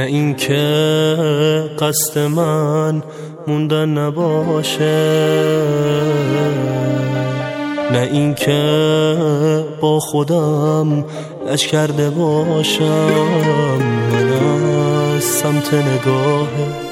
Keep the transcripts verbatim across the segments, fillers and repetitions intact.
این که قصد من موندن نباشه، نه این که با خودم لج کرده باشم. من از سمت نگاه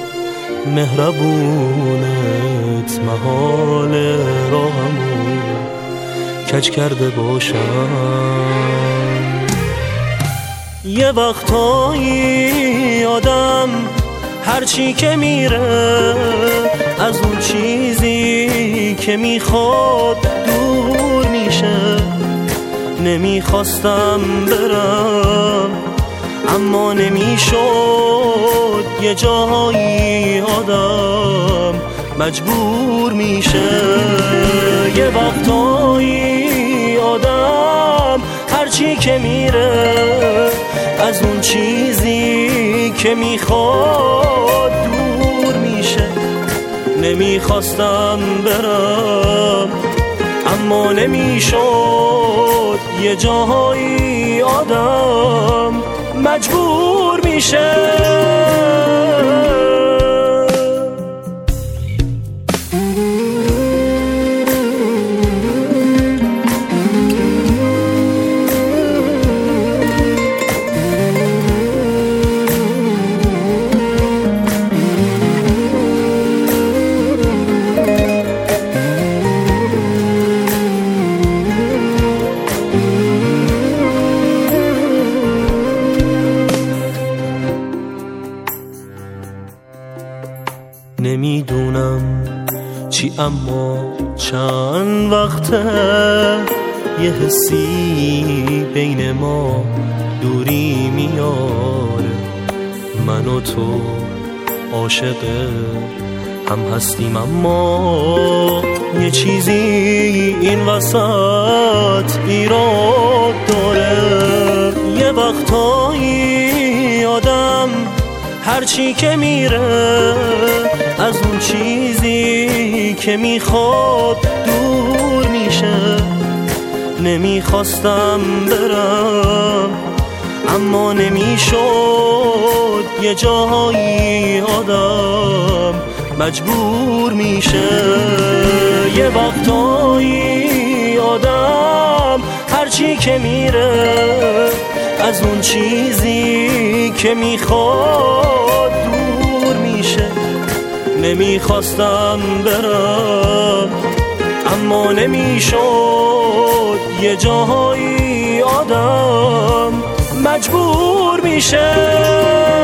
مهربونت محال راهمو کج کرده باشم. یه وقتایی آدم هرچی که میره از اون چیزی که میخواد دور میشه. نمیخواستم برم اما نمیشد، یه جایی آدم مجبور میشه. یه وقتایی آدم هرچی که میره از اون چیزی که میخواد دور میشه. نمیخواستم برم اما نمیشد، یه جاهایی آدم مجبور میشه. نمیدونم چی اما چند وقته یه حسی بین ما دوری میاره. من و تو عاشق هم هستیم اما یه چیزی این وسط ایراد داره. یه وقتایی آدم هرچی که میره از اون چیزی که میخواد دور میشه. نمیخواستم برم اما نمیشد، یه جاهایی آدم مجبور میشه. یه وقتایی آدم هرچی که میره از اون چیزی که میخواد دور میشه. نمیخواستم برم اما نمیشد، یه جاهایی آدم مجبور میشه.